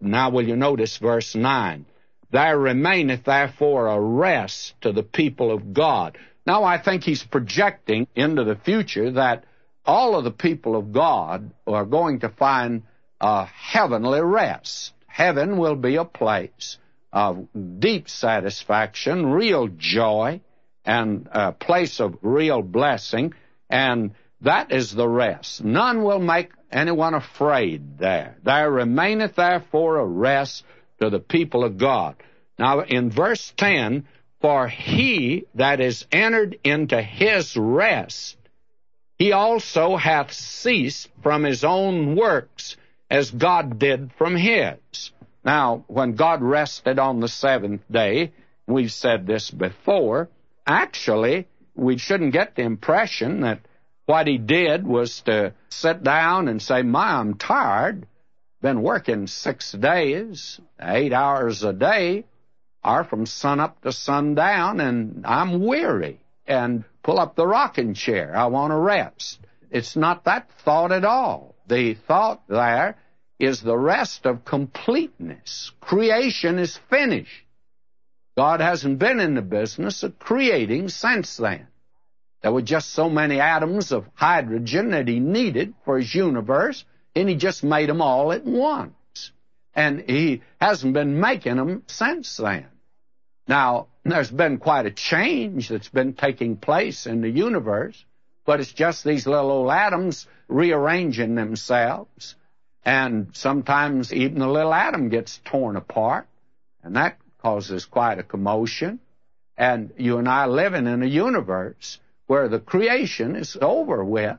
Now will you notice verse 9? There remaineth therefore a rest to the people of God. Now I think he's projecting into the future that all of the people of God are going to find a heavenly rest. Heaven will be a place of deep satisfaction, real joy, and a place of real blessing, and that is the rest. None will make anyone afraid there. There remaineth therefore a rest to the people of God. Now in verse 10, for he that is entered into his rest, he also hath ceased from his own works, as God did from his. Now, when God rested on the seventh day, we've said this before, actually, we shouldn't get the impression that what he did was to sit down and say, I'm tired, been working 6 days, 8 hours a day, or from sun up to sundown, and I'm weary, and pull up the rocking chair, I want to rest. It's not that thought at all. The thought there is the rest of completeness. Creation is finished. God hasn't been in the business of creating since then. There were just so many atoms of hydrogen that he needed for his universe, and he just made them all at once. And he hasn't been making them since then. Now, there's been quite a change that's been taking place in the universe, but it's just these little old atoms rearranging themselves. And sometimes even the little atom gets torn apart, and that causes quite a commotion. And you and I are living in a universe where the creation is over with,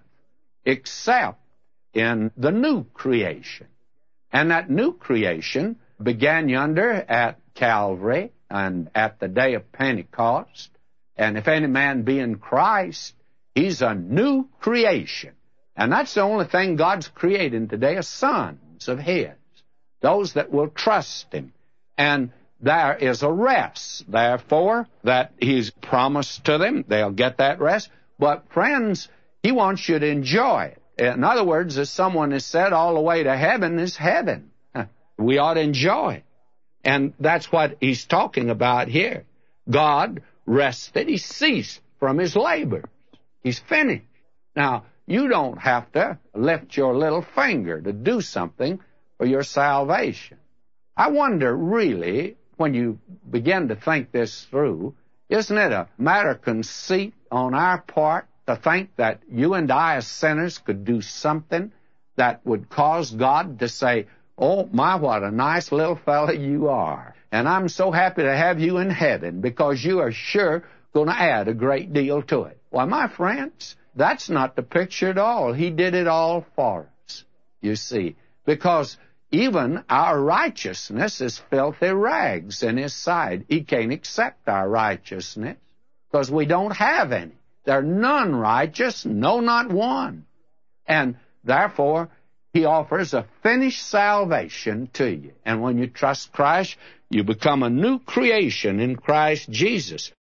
except in the new creation. And that new creation began yonder at Calvary and at the day of Pentecost. And if any man be in Christ, he's a new creation. And that's the only thing God's creating today are sons of his, those that will trust him. And there is a rest, therefore, that he's promised to them. They'll get that rest. But, friends, he wants you to enjoy it. In other words, as someone has said, all the way to heaven is heaven. We ought to enjoy it. And that's what he's talking about here. God rested. He ceased from his labors. He's finished. Now, you don't have to lift your little finger to do something for your salvation. I wonder, really, when you begin to think this through, isn't it a matter of conceit on our part to think that you and I as sinners could do something that would cause God to say, oh, my, what a nice little fella you are, and I'm so happy to have you in heaven because you are sure going to add a great deal to it. Why, my friends, that's not the picture at all. He did it all for us, you see, because even our righteousness is filthy rags in his sight. He can't accept our righteousness because we don't have any. There are none righteous, no, not one. And therefore, he offers a finished salvation to you. And when you trust Christ, you become a new creation in Christ Jesus.